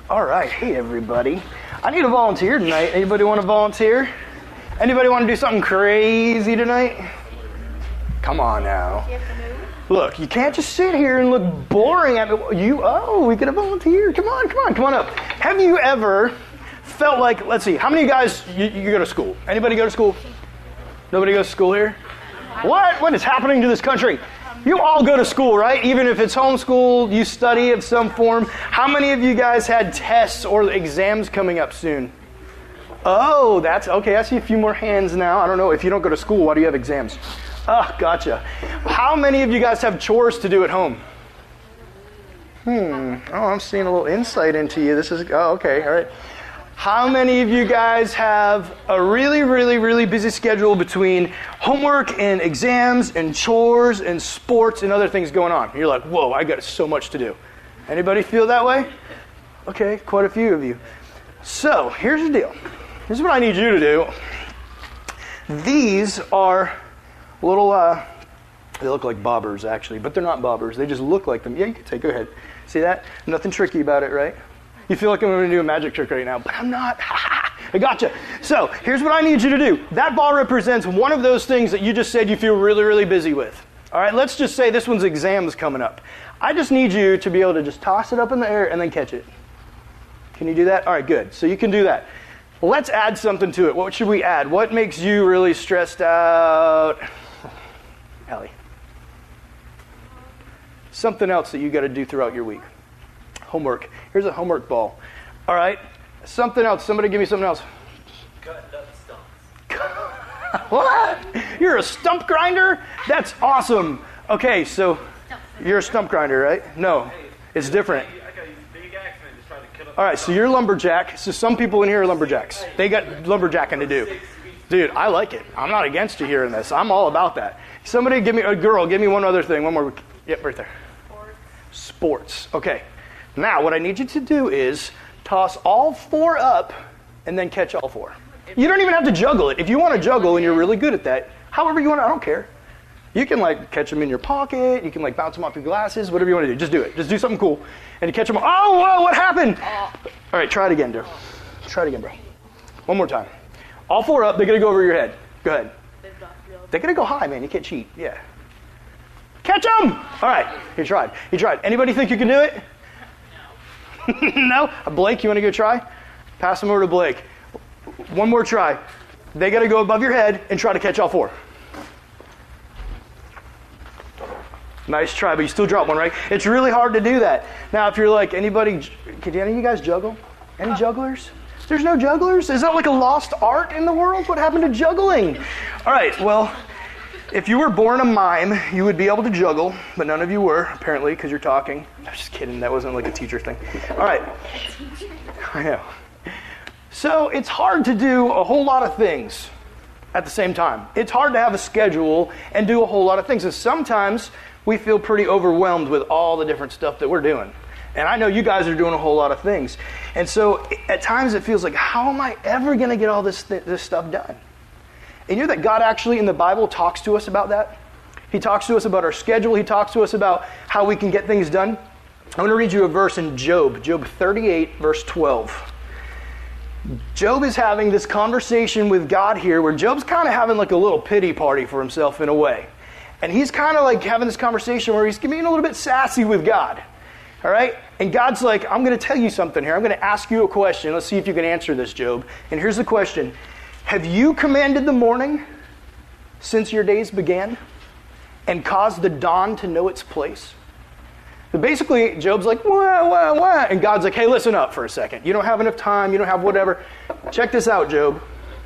All right. Hey, everybody. I need a volunteer tonight. Anybody want to volunteer? Anybody want to do something crazy tonight? Come on now. Look, you can't just sit here and look boring at me. We could have volunteered. Come on up. Have you ever felt like, let's see, how many of you guys, you go to school? Anybody go to school? Nobody goes to school here? What is happening to this country? You all go to school, right? Even if it's homeschooled, you study of some form. How many of you guys had tests or exams coming up soon? Oh, that's okay. I see a few more hands now. I don't know. If you don't go to school, why do you have exams? Oh, gotcha. How many of you guys have chores to do at home? Oh, I'm seeing a little insight into you. Okay, all right. How many of you guys have a really, really, really busy schedule between homework and exams and chores and sports and other things going on? You're like, whoa, I got so much to do. Anybody feel that way? Okay, quite a few of you. So, here's the deal. Here's what I need you to do. These are little, they look like bobbers actually, but they're not bobbers. They just look like them. Yeah, you can go ahead. See that? Nothing tricky about it, right? You feel like I'm going to do a magic trick right now, but I'm not. I gotcha. So here's what I need you to do. That ball represents one of those things that you just said you feel really, really busy with. All right, let's just say this one's exams coming up. I just need you to be able to just toss it up in the air and then catch it. Can you do that? All right, good. So you can do that. Well, let's add something to it. What should we add? What makes you really stressed out? Allie. Something else that you got to do throughout your week. Homework. Here's a homework ball. All right. Something else. Somebody give me something else. Cutting up stumps. What? You're a stump grinder? That's awesome. Okay, so you're a stump grinder, right? No, it's different. I got these big axe and just try to cut up. All right, so you're lumberjack. So some people in here are lumberjacks. They got lumberjacking to do. Dude, I like it. I'm not against you hearing this. I'm all about that. Somebody give me one other thing. One more. Yep, right there. Sports. Okay. Now, what I need you to do is toss all four up and then catch all four. You don't even have to juggle it. If you want to juggle and you're really good at that, however you want to, I don't care. You can catch them in your pocket. You can bounce them off your glasses, whatever you want to do. Just do it. Just do something cool. And you catch them. Oh, whoa, what happened? All right, try it again, dude. Try it again, bro. One more time. All four up. They're going to go over your head. Go ahead. They're going to go high, man. You can't cheat. Yeah. Catch them! All right. He tried. Anybody think you can do it? No? Blake, you want to go try? Pass them over to Blake. One more try. They got to go above your head and try to catch all four. Nice try, but you still drop one, right? It's really hard to do that. Now, if you're can any of you guys juggle? Any jugglers? There's no jugglers? Is that like a lost art in the world? What happened to juggling? All right, well, if you were born a mime, you would be able to juggle, but none of you were, apparently, because you're talking. I'm just kidding. That wasn't like a teacher thing. All right. I know. So it's hard to do a whole lot of things at the same time. It's hard to have a schedule and do a whole lot of things. And sometimes we feel pretty overwhelmed with all the different stuff that we're doing. And I know you guys are doing a whole lot of things. And so at times it feels like, how am I ever going to get all this stuff done? And you know that God actually in the Bible talks to us about that? He talks to us about our schedule. He talks to us about how we can get things done. I'm going to read you a verse in Job 38, verse 12. Job is having this conversation with God here where Job's kind of having a little pity party for himself in a way. And he's kind of having this conversation where he's being a little bit sassy with God. All right? And God's like, I'm going to tell you something here. I'm going to ask you a question. Let's see if you can answer this, Job. And here's the question. Have you commanded the morning since your days began and caused the dawn to know its place? But basically, Job's like, wah. And God's like, hey, listen up for a second. You don't have enough time. You don't have whatever. Check this out, Job.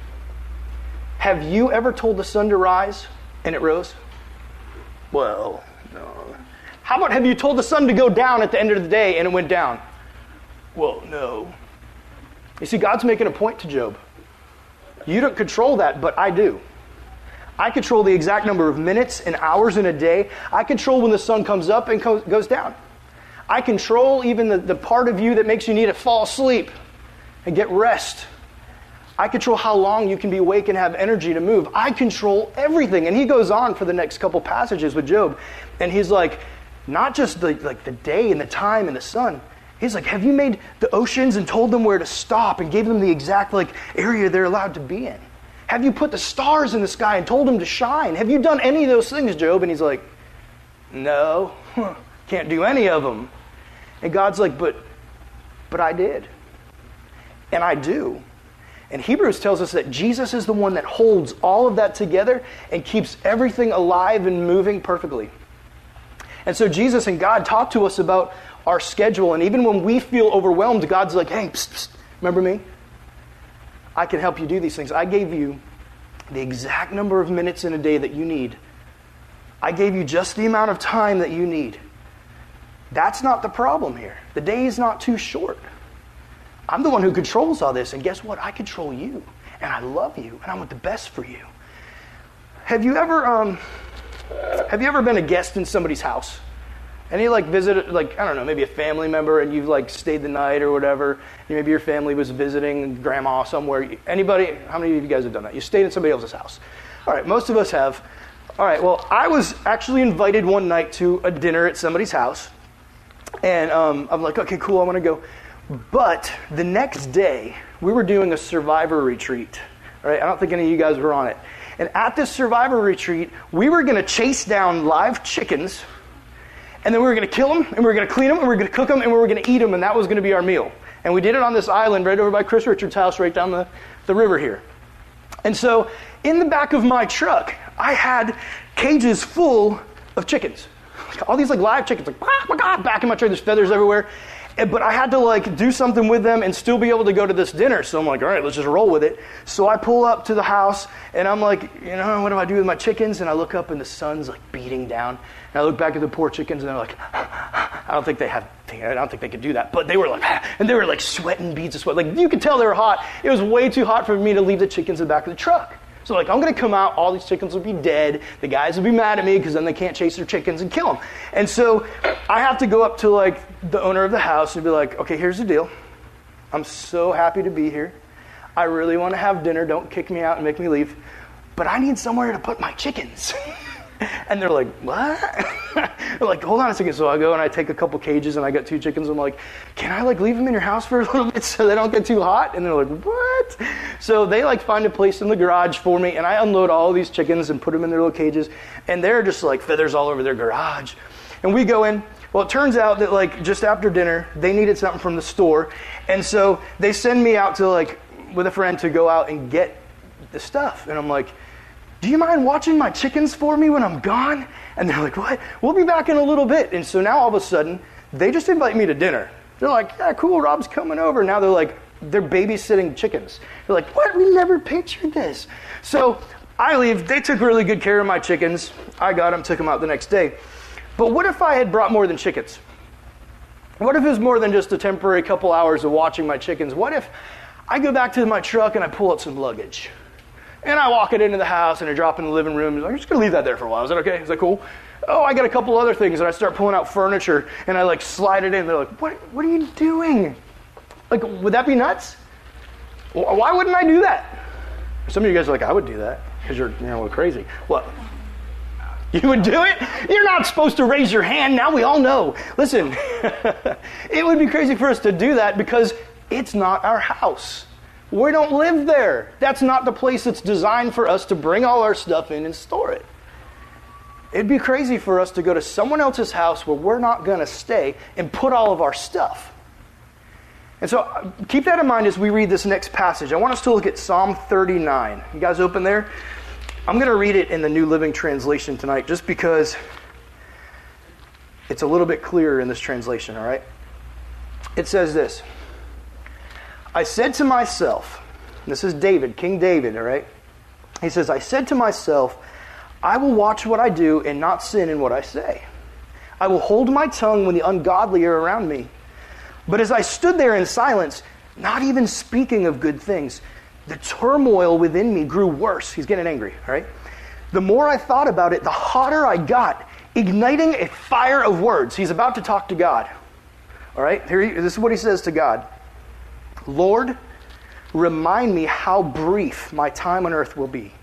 Have you ever told the sun to rise and it rose? Well, no. How about have you told the sun to go down at the end of the day and it went down? Well, no. You see, God's making a point to Job. You don't control that, but I do. I control the exact number of minutes and hours in a day. I control when the sun comes up and goes down. I control even the part of you that makes you need to fall asleep and get rest. I control how long you can be awake and have energy to move. I control everything. And he goes on for the next couple passages with Job. And he's like, not just the day and the time and the sun. He's like, have you made the oceans and told them where to stop and gave them the exact area they're allowed to be in? Have you put the stars in the sky and told them to shine? Have you done any of those things, Job? And he's like, no, can't do any of them. And God's like, but I did. And I do. And Hebrews tells us that Jesus is the one that holds all of that together and keeps everything alive and moving perfectly. And so Jesus and God talk to us about our schedule. And even when we feel overwhelmed, God's like, hey, psst, psst, remember me? I can help you do these things. I gave you the exact number of minutes in a day that you need. I gave you just the amount of time that you need. That's not the problem here. The day is not too short. I'm the one who controls all this, and guess what? I control you, and I love you, and I want the best for you. Have you ever been a guest in somebody's house? Any visited, I don't know, maybe a family member, and you've stayed the night or whatever, and maybe your family was visiting grandma somewhere. Anybody? How many of you guys have done that? You stayed in somebody else's house. All right, most of us have. All right, well, I was actually invited one night to a dinner at somebody's house, and I'm like, okay, cool, I want to go. But the next day, we were doing a survivor retreat. All right, I don't think any of you guys were on it. And at this survivor retreat, we were going to chase down live chickens, and then we were going to kill them, and we were going to clean them, and we were going to cook them, and we were going to eat them, and that was going to be our meal. And we did it on this island right over by Chris Richards' house, right down the river here. And so in the back of my truck, I had cages full of chickens. All these live chickens, back in my truck, there's feathers everywhere. But I had to do something with them and still be able to go to this dinner. So I'm like, all right, let's just roll with it. So I pull up to the house and I'm like, what do I do with my chickens? And I look up and the sun's beating down. And I look back at the poor chickens and they're like, I don't think they could do that. But they were and they were sweating beads of sweat. You could tell they were hot. It was way too hot for me to leave the chickens in the back of the truck. So I'm going to come out, all these chickens will be dead. The guys will be mad at me because then they can't chase their chickens and kill them. And so I have to go up to the owner of the house and be like, okay, here's the deal. I'm so happy to be here. I really want to have dinner. Don't kick me out and make me leave. But I need somewhere to put my chickens. And they're like, what? They're like, hold on a second. So I go and I take a couple cages and I got 2 chickens. I'm like, can I leave them in your house for a little bit so they don't get too hot? And they're like, what? So they find a place in the garage for me and I unload all of these chickens and put them in their little cages. And they're just feathers all over their garage. And we go in. Well, it turns out that just after dinner, they needed something from the store. And so they send me out to with a friend to go out and get the stuff. And I'm like, do you mind watching my chickens for me when I'm gone? And they're like, what? We'll be back in a little bit. And so now all of a sudden, they just invite me to dinner. They're like, yeah, cool, Rob's coming over. Now they're babysitting chickens. They're like, what? We never pictured this. So I leave. They took really good care of my chickens. I got them, took them out the next day. But what if I had brought more than chickens? What if it was more than just a temporary couple hours of watching my chickens? What if I go back to my truck and I pull out some luggage? And I walk it into the house and I drop it in the living room. I'm just going to leave that there for a while. Is that okay? Is that cool? Oh, I got a couple other things. And I start pulling out furniture and I slide it in. They're like, what are you doing? Would that be nuts? Why wouldn't I do that? Some of you guys are like, I would do that because you're crazy. What? You would do it? You're not supposed to raise your hand. Now we all know. Listen, it would be crazy for us to do that because it's not our house. We don't live there. That's not the place that's designed for us to bring all our stuff in and store it. It'd be crazy for us to go to someone else's house where we're not going to stay and put all of our stuff. And so keep that in mind as we read this next passage. I want us to look at Psalm 39. You guys open there? I'm going to read it in the New Living Translation tonight just because it's a little bit clearer in this translation, all right? It says this. I said to myself, this is David, King David, all right? He says, I said to myself, I will watch what I do and not sin in what I say. I will hold my tongue when the ungodly are around me. But as I stood there in silence, not even speaking of good things, the turmoil within me grew worse. He's getting angry, all right? The more I thought about it, the hotter I got, igniting a fire of words. He's about to talk to God, all right? This is what he says to God. Lord, remind me how brief my time on earth will be.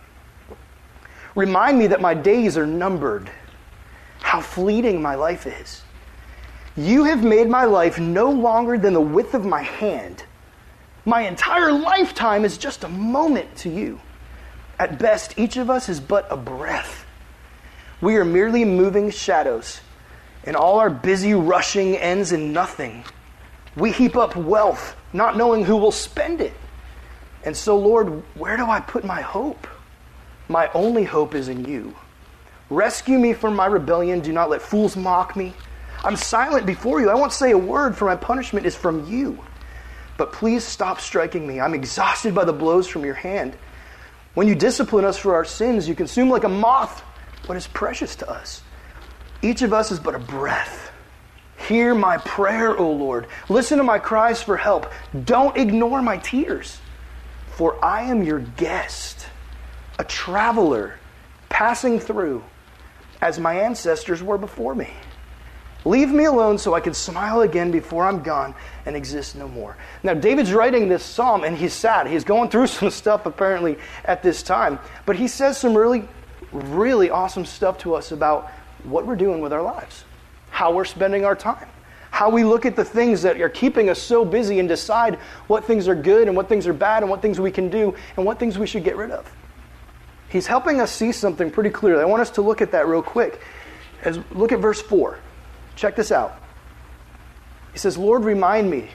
Remind me that my days are numbered, how fleeting my life is. You have made my life no longer than the width of my hand. My entire lifetime is just a moment to you. At best, each of us is but a breath. We are merely moving shadows, and all our busy rushing ends in nothing. We heap up wealth, not knowing who will spend it. And so, Lord, where do I put my hope? My only hope is in you. Rescue me from my rebellion. Do not let fools mock me. I'm silent before you. I won't say a word, for my punishment is from you. But please stop striking me. I'm exhausted by the blows from your hand. When you discipline us for our sins, you consume like a moth what is precious to us. Each of us is but a breath. Hear my prayer, O Lord. Listen to my cries for help. Don't ignore my tears. For I am your guest, a traveler passing through, as my ancestors were before me. Leave me alone so I can smile again before I'm gone and exist no more. Now, David's writing this psalm, and he's sad. He's going through some stuff, apparently, at this time. But he says some really, really awesome stuff to us about what we're doing with our lives, how we're spending our time, how we look at the things that are keeping us so busy and decide what things are good and what things are bad and what things we can do and what things we should get rid of. He's helping us see something pretty clearly. I want us to look at that real quick. Look at verse 4. Check this out. He says, Lord, remind me.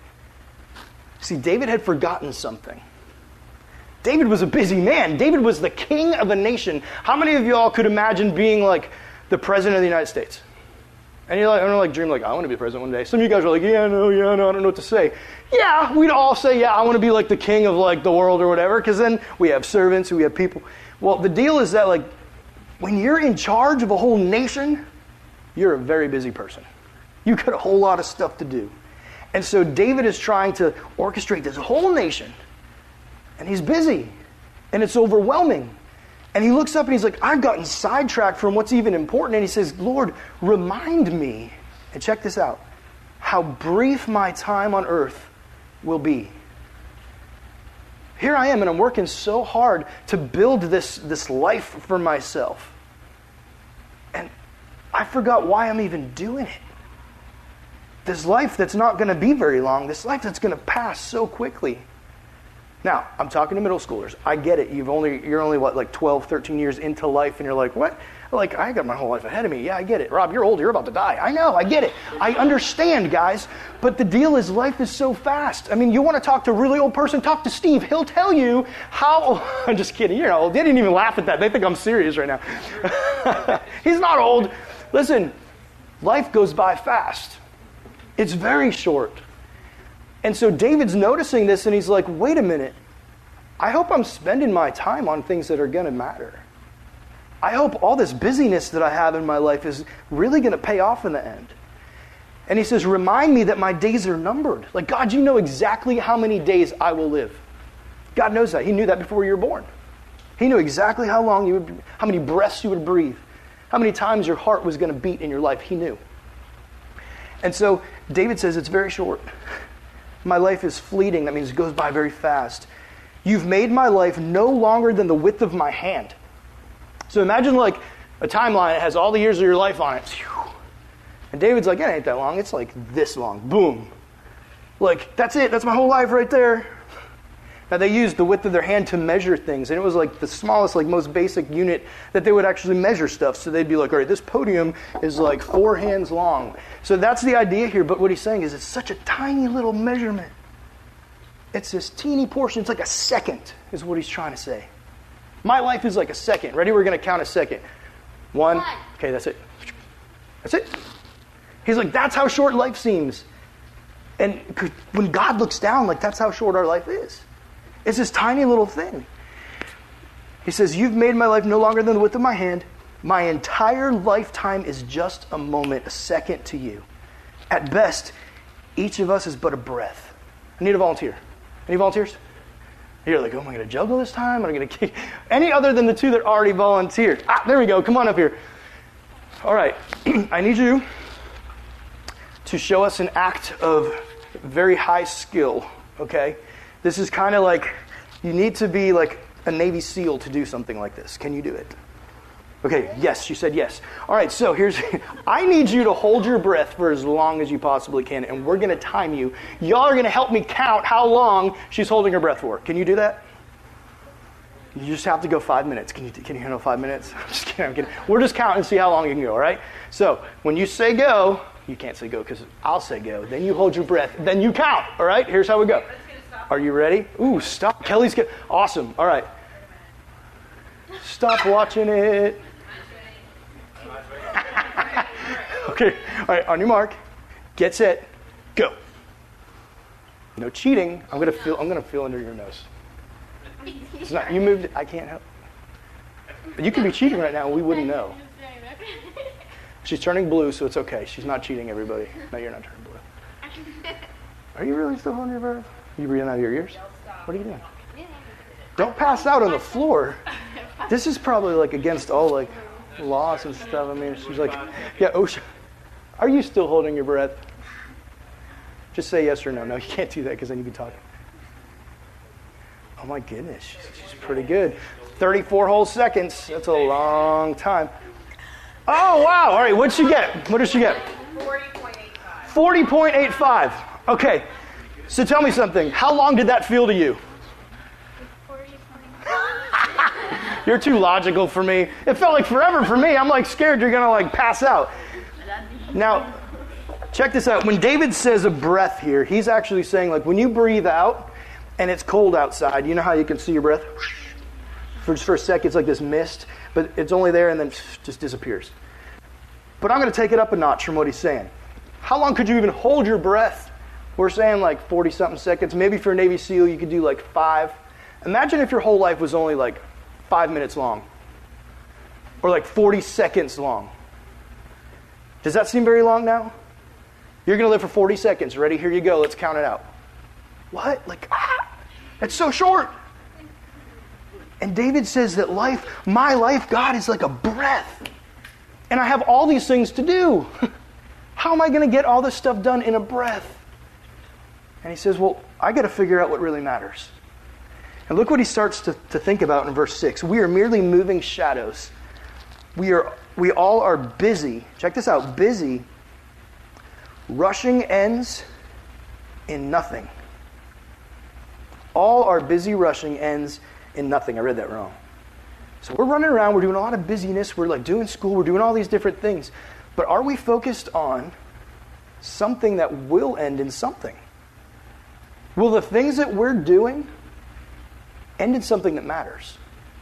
See, David had forgotten something. David was a busy man. David was the king of a nation. How many of y'all could imagine being like the president of the United States? And you're like, I don't know, like dream like, I want to be president one day. Some of you guys are like, yeah, no, I don't know what to say. Yeah, we'd all say, yeah, I want to be like the king of like the world or whatever, because then we have servants, we have people. Well, the deal is that like when you're in charge of a whole nation, you're a very busy person. You got a whole lot of stuff to do. And so David is trying to orchestrate this whole nation. And he's busy. And it's overwhelming. And he looks up and he's like, I've gotten sidetracked from what's even important. And he says, Lord, remind me. And check this out. How brief my time on earth will be. Here I am, and I'm working so hard to build this life for myself. And I forgot why I'm even doing it. This life that's not going to be very long, this life that's going to pass so quickly. Now, I'm talking to middle schoolers. I get it. You're only what, like 12, 13 years into life, and you're like, what? Like, I got my whole life ahead of me. Yeah, I get it. Rob, you're old. You're about to die. I know. I get it. I understand, guys. But the deal is life is so fast. I mean, you want to talk to a really old person, talk to Steve. He'll tell you how... I'm just kidding. You're not old. They didn't even laugh at that. They think I'm serious right now. He's not old. Listen, life goes by fast. It's very short. And so David's noticing this, and he's like, wait a minute. I hope I'm spending my time on things that are going to matter. I hope all this busyness that I have in my life is really going to pay off in the end. And he says, remind me that my days are numbered. Like, God, you know exactly how many days I will live. God knows that. He knew that before you were born. He knew exactly how long you would, how many breaths you would breathe, how many times your heart was going to beat in your life. He knew. And so David says it's very short. My life is fleeting. That means it goes by very fast. You've made my life no longer than the width of my hand. So imagine like a timeline that has all the years of your life on it. And David's like, it ain't that long. It's like this long. Boom. Like, that's it. That's my whole life right there. Now, they used the width of their hand to measure things. And it was like the smallest, like most basic unit that they would actually measure stuff. So they'd be like, all right, this podium is like 4 hands long. So that's the idea here. But what he's saying is it's such a tiny little measurement. It's this teeny portion. It's like a second is what he's trying to say. My life is like a second. Ready? We're going to count a second. 1. Okay, that's it. That's it. He's like, that's how short life seems. And when God looks down, like that's how short our life is. It's this tiny little thing. He says, you've made my life no longer than the width of my hand. My entire lifetime is just a moment, a second to you. At best, each of us is but a breath. I need a volunteer. Any volunteers? You're like, oh, am I going to juggle this time? Am I going to kick? Any other than the 2 that already volunteered? There we go. Come on up here. All right. I need you to show us an act of very high skill, okay? This is kind of like, you need to be like a Navy SEAL to do something like this. Can you do it? Okay, yes, you said yes. All right, so I need you to hold your breath for as long as you possibly can, and we're going to time you. Y'all are going to help me count how long she's holding her breath for. Can you do that? You just have to go 5 minutes. Can you handle 5 minutes? I'm kidding. We're just counting and see how long you can go, all right? So when you say go, you can't say go because I'll say go. Then you hold your breath. Then you count, all right? Here's how we go. Are you ready? Ooh, stop. Kelly's good. Awesome. All right. Stop watching it. Okay. All right. On your mark. Get set. Go. No cheating. I'm gonna feel under your nose. It's not. You moved it. I can't help. You could be cheating right now and we wouldn't know. She's turning blue, so it's okay. She's not cheating, everybody. No, you're not turning blue. Are you really still holding your breath? Are you breathing out of your ears? What are you doing? Don't pass out on the floor. This is probably like against all like laws and stuff. I mean, she's like, yeah, OSHA. Are you still holding your breath? Just say yes or no. No, you can't do that because then you can talk. Oh my goodness, she's pretty good. 34 whole seconds. That's a long time. Oh, wow. All right, what'd she get? What did she get? 40.85. 40.85. Okay. So tell me something. How long did that feel to you? 40.85. You're too logical for me. It felt like forever for me. I'm like scared you're going to like pass out. Now, check this out. When David says a breath here, he's actually saying like when you breathe out and it's cold outside, you know how you can see your breath? For just for a second, it's like this mist, but it's only there and then just disappears. But I'm going to take it up a notch from what he's saying. How long could you even hold your breath? We're saying like 40-something seconds. Maybe if you're a Navy SEAL, you could do like 5. Imagine if your whole life was only like 5 minutes long. Or like 40 seconds long. Does that seem very long now? You're going to live for 40 seconds. Ready? Here you go. Let's count it out. What? That's so short. And David says that my life, God, is like a breath. And I have all these things to do. How am I going to get all this stuff done in a breath? And he says, well, I got to figure out what really matters. And look what he starts to think about in verse 6. We are merely moving shadows. We all are busy. Check this out. Busy. Rushing ends in nothing. All our busy rushing ends in nothing. I read that wrong. So we're running around, we're doing a lot of busyness, we're like doing school, we're doing all these different things. But are we focused on something that will end in something? Will the things that we're doing end in something that matters?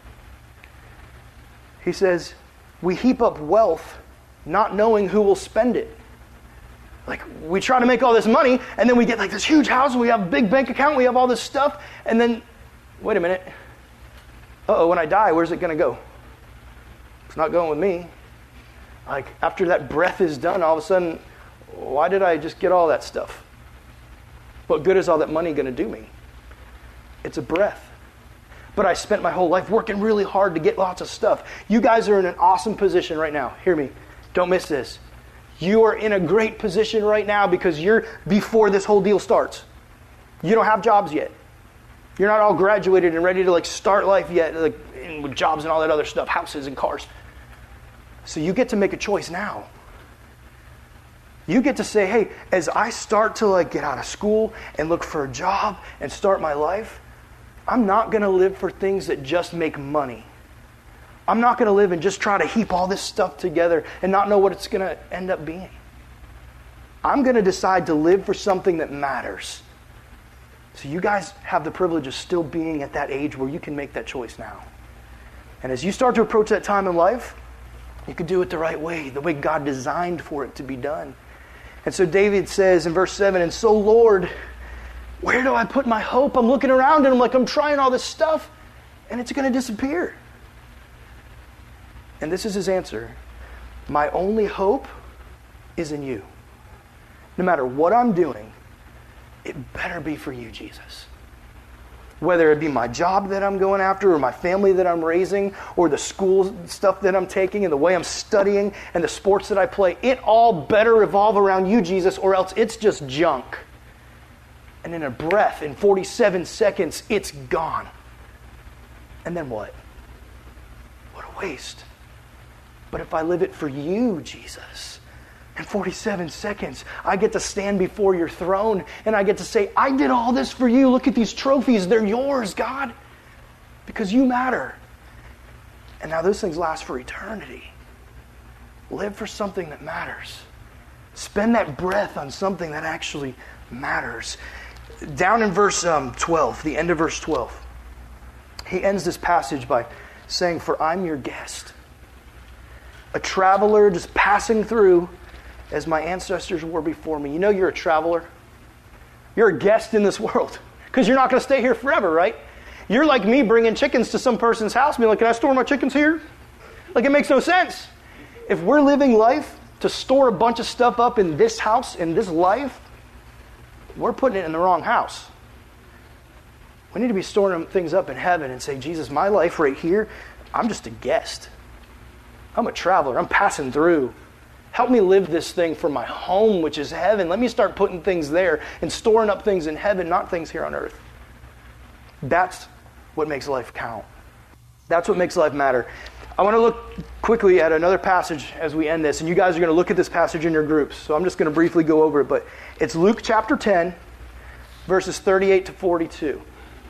He says, we heap up wealth not knowing who will spend it. Like, we try to make all this money, and then we get like this huge house, we have a big bank account, we have all this stuff, and then, wait a minute. When I die, where's it going to go? It's not going with me. Like, after that breath is done, all of a sudden, why did I just get all that stuff? What good is all that money going to do me? It's a breath. But I spent my whole life working really hard to get lots of stuff. You guys are in an awesome position right now. Hear me. Don't miss this. You are in a great position right now because you're before this whole deal starts. You don't have jobs yet. You're not all graduated and ready to like start life yet, like with jobs and all that other stuff, houses and cars. So you get to make a choice now. You get to say, hey, as I start to like get out of school and look for a job and start my life, I'm not going to live for things that just make money. I'm not going to live and just try to heap all this stuff together and not know what it's going to end up being. I'm going to decide to live for something that matters. So you guys have the privilege of still being at that age where you can make that choice now. And as you start to approach that time in life, you can do it the right way, the way God designed for it to be done. And so David says in verse 7, and so Lord, where do I put my hope? I'm looking around and I'm like, I'm trying all this stuff and it's going to disappear. And this is his answer. My only hope is in you. No matter what I'm doing, it better be for you, Jesus. Whether it be my job that I'm going after or my family that I'm raising or the school stuff that I'm taking and the way I'm studying and the sports that I play, it all better revolve around you, Jesus, or else it's just junk. And in a breath, in 47 seconds, it's gone. And then what? What a waste. But if I live it for you, Jesus, in 47 seconds, I get to stand before your throne and I get to say, I did all this for you. Look at these trophies. They're yours, God, because you matter. And now those things last for eternity. Live for something that matters. Spend that breath on something that actually matters. Down in verse 12, the end of verse 12, he ends this passage by saying, for I'm your guest. A traveler just passing through as my ancestors were before me. You know you're a traveler. You're a guest in this world because you're not going to stay here forever, right? You're like me bringing chickens to some person's house and being like, can I store my chickens here? Like, it makes no sense. If we're living life to store a bunch of stuff up in this house, in this life, we're putting it in the wrong house. We need to be storing things up in heaven and say, Jesus, my life right here, I'm just a guest. I'm a traveler. I'm passing through. Help me live this thing for my home, which is heaven. Let me start putting things there and storing up things in heaven, not things here on earth. That's what makes life count. That's what makes life matter. I want to look quickly at another passage as we end this, and you guys are going to look at this passage in your groups. So I'm just going to briefly go over it, but it's Luke chapter 10, verses 38 to 42.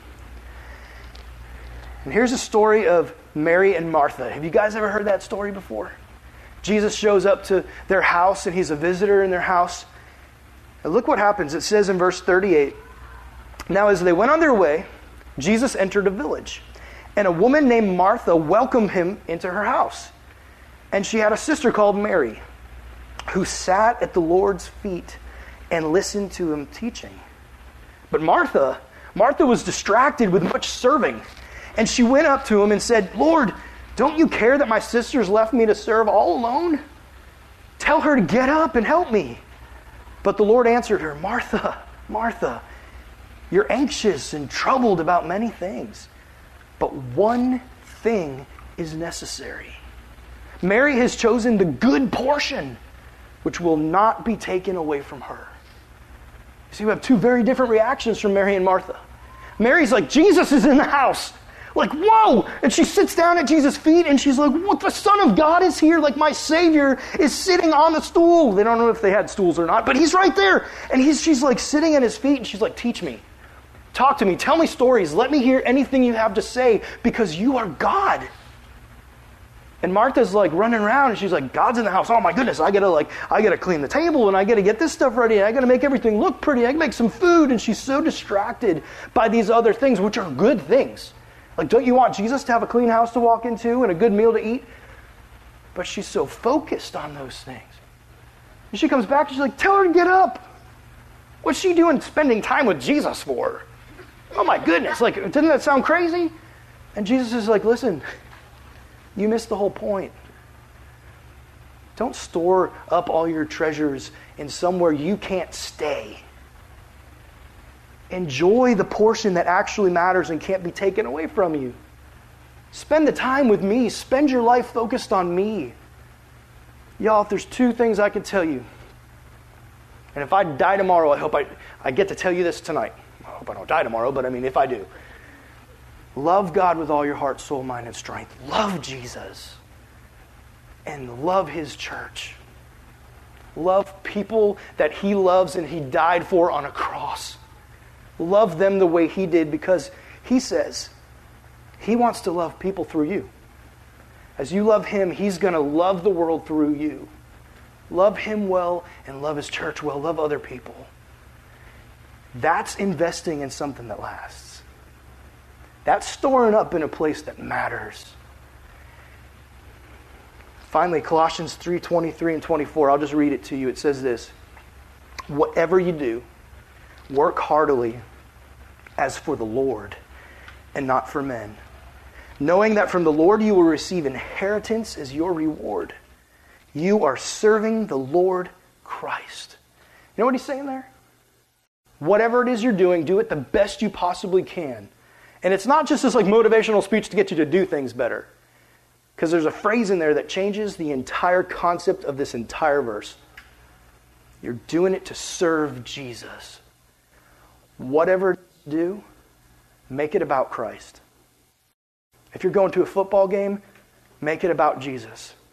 And here's a story of Mary and Martha. Have you guys ever heard that story before? Jesus shows up to their house, and he's a visitor in their house. And look what happens. It says in verse 38, now as they went on their way, Jesus entered a village. And a woman named Martha welcomed him into her house. And she had a sister called Mary, who sat at the Lord's feet and listened to him teaching. But Martha was distracted with much serving. And she went up to him and said, Lord, don't you care that my sister's left me to serve all alone? Tell her to get up and help me. But the Lord answered her, Martha, Martha, you're anxious and troubled about many things. But one thing is necessary. Mary has chosen the good portion, which will not be taken away from her. See, we have two very different reactions from Mary and Martha. Mary's like, Jesus is in the house. Like, whoa! And she sits down at Jesus' feet and she's like, what, the Son of God is here? Like, my Savior is sitting on the stool. They don't know if they had stools or not, but he's right there. And she's like sitting at his feet and she's like, teach me. Talk to me. Tell me stories. Let me hear anything you have to say because you are God. And Martha's like running around and she's like, God's in the house. Oh my goodness, I gotta clean the table and I gotta get this stuff ready and I gotta make everything look pretty. I can make some food. And she's so distracted by these other things, which are good things. Like, don't you want Jesus to have a clean house to walk into and a good meal to eat? But she's so focused on those things. And she comes back and she's like, tell her to get up. What's she doing spending time with Jesus for? Oh my goodness, like, doesn't that sound crazy? And Jesus is like, listen, you missed the whole point. Don't store up all your treasures in somewhere you can't stay. Enjoy the portion that actually matters and can't be taken away from you. Spend the time with me. Spend your life focused on me. Y'all, if there's two things I can tell you, and if I die tomorrow, I hope I get to tell you this tonight. I hope I don't die tomorrow, but I mean, if I do. Love God with all your heart, soul, mind, and strength. Love Jesus. And love His church. Love people that He loves and He died for on a cross. Love them the way He did because He says He wants to love people through you. As you love Him, He's going to love the world through you. Love Him well and love His church well. Love other people. That's investing in something that lasts. That's storing up in a place that matters. Finally, Colossians 3:23 and 24. I'll just read it to you. It says this. Whatever you do, work heartily as for the Lord and not for men, knowing that from the Lord you will receive inheritance as your reward. You are serving the Lord Christ. You know what he's saying there? Whatever it is you're doing, do it the best you possibly can. And it's not just this like motivational speech to get you to do things better. Because there's a phrase in there that changes the entire concept of this entire verse. You're doing it to serve Jesus. Whatever you do, make it about Christ. If you're going to a football game, make it about Jesus.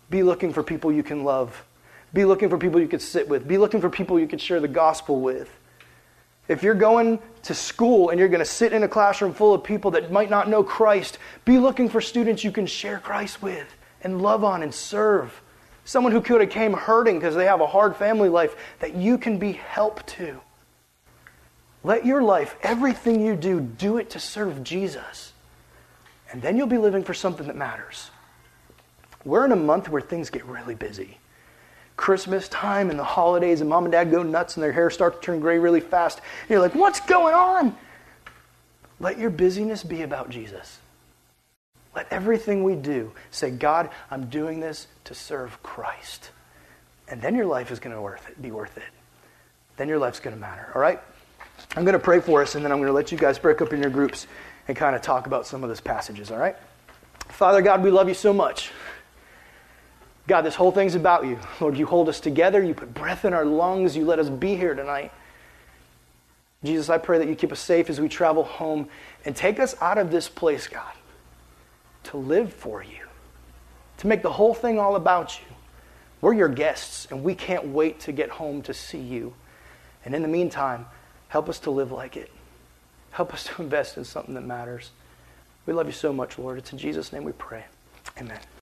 Be looking for people you can love. Be looking for people you could sit with. Be looking for people you could share the gospel with. If you're going to school and you're going to sit in a classroom full of people that might not know Christ, be looking for students you can share Christ with and love on and serve. Someone who could have came hurting because they have a hard family life that you can be help to. Let your life, everything you do, do it to serve Jesus. And then you'll be living for something that matters. We're in a month where things get really busy. Christmas time and the holidays, and mom and dad go nuts and their hair starts to turn gray really fast. And you're like, what's going on? Let your busyness be about Jesus. Let everything we do say, God, I'm doing this to serve Christ. And then your life is going to be worth it. Then your life's going to matter. All right? I'm going to pray for us, and then I'm going to let you guys break up in your groups and kind of talk about some of those passages. All right? Father God, we love you so much. God, this whole thing's about you. Lord, you hold us together. You put breath in our lungs. You let us be here tonight. Jesus, I pray that you keep us safe as we travel home and take us out of this place, God, to live for you, to make the whole thing all about you. We're your guests, and we can't wait to get home to see you. And in the meantime, help us to live like it. Help us to invest in something that matters. We love you so much, Lord. It's in Jesus' name we pray. Amen.